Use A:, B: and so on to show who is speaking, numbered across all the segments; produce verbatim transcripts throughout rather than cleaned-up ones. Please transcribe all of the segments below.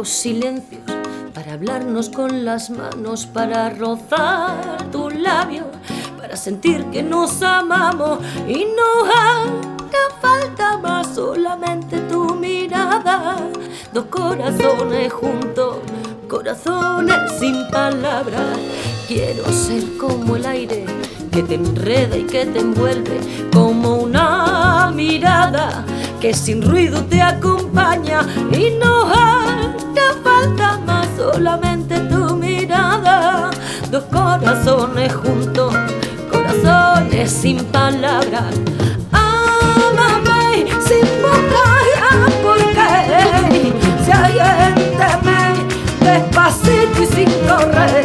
A: largos silencios para hablarnos con las manos, para rozar tu labio, para sentir que nos amamos y no hará falta más, solamente tu mirada. Dos corazones juntos, corazones sin palabras. Quiero ser como el aire que te enreda y que te envuelve, como una mirada que sin ruido te acompaña y no hará falta más, solamente tu mirada. Dos corazones juntos, corazones sin palabras. Ámame sin buscar por qué, si alguien teme, despacito y sin correr.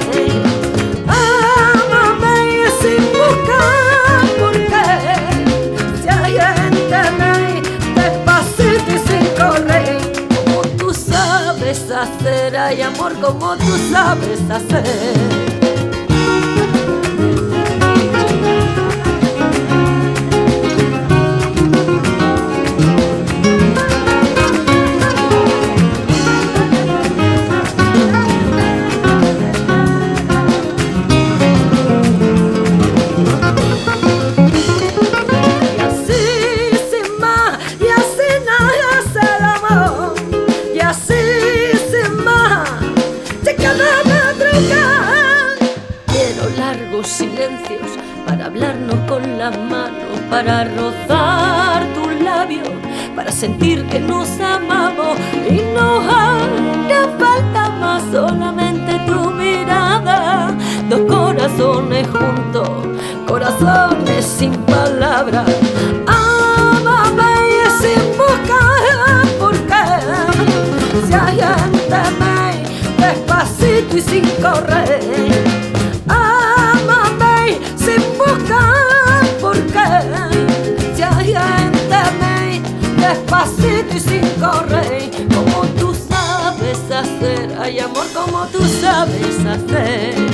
A: Ámame sin buscar por qué, si alguien teme, despacito y sin correr. Como tú sabes hacer, ay amor, como tú sabes hacer. Silencios para hablarnos con las manos, para rozar tu labio, para sentir que nos amamos y no hará falta más, solamente tu mirada. Dos corazones juntos, corazones sin palabras. Ámame sin buscar por qué, si alguien teme, despacito y sin correr. Despacito y sin correr, como tú sabes hacer, ay amor, como tú sabes hacer.